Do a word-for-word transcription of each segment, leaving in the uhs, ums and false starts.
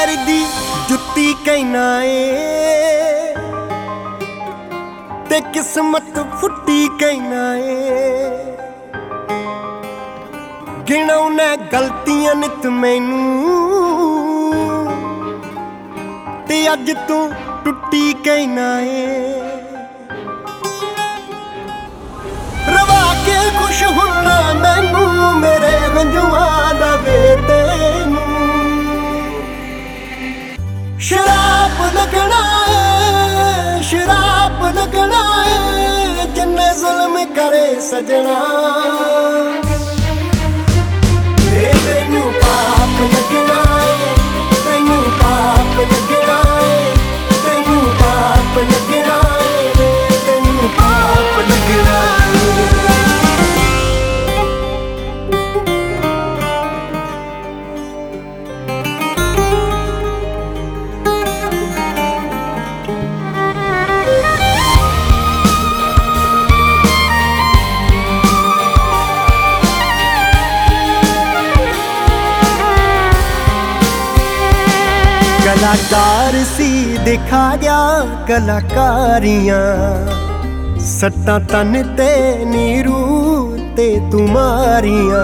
पैर दी जुत्ती कहना ए ते किस्मत फुट्टी कहना ए। गिनौना गलतियां नित मैनू ते अज तू टुट्टी कहना ए। रवा के खुश होना मैनू मेरे गंजुआं दा वे तैनू शराब लगना है शराब लगना है जिन्ने जुल्म करे सजना। तेनू पाप लगना है तेनू पाप लगना है तेनू पाप लगना है तेनू पाप लगना है। कलाकार सी दिखा गया कलाकारियां सट्टां तन ते नीरू ते तुम्हारियां।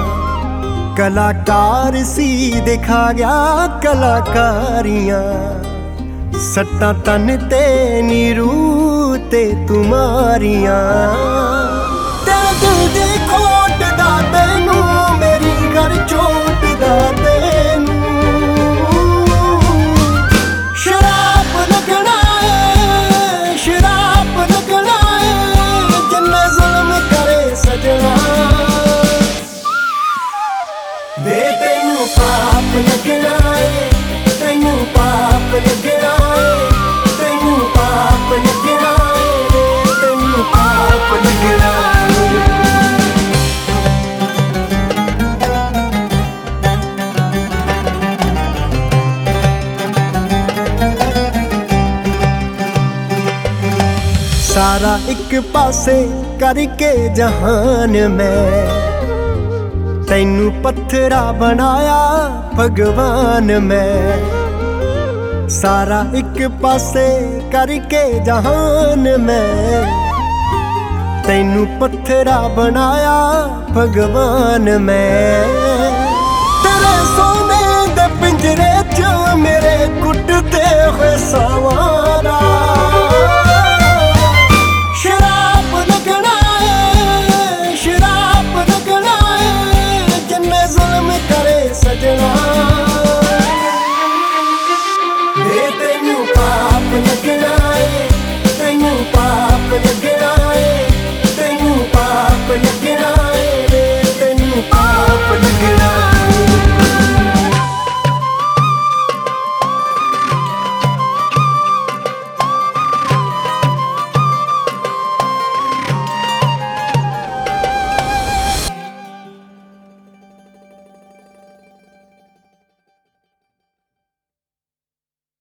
कलाकार सी दिखा गया कलाकारियां सट्टां तन ते नीरू ते तुम्हारियां। तेरे दिल दी खोट दा तैनू मेरी घर चोट दा तैनू वे तेनू पाप लगना है तेनू पाप लगना है तेनू पाप लगना है तेनू पाप लगना है। सारा एक पासे करके जहान में तैनू पत्थरा बनाया भगवान मैं। सारा एक पासे करके जहान में तैनू पत्थरा बनाया भगवान मैं।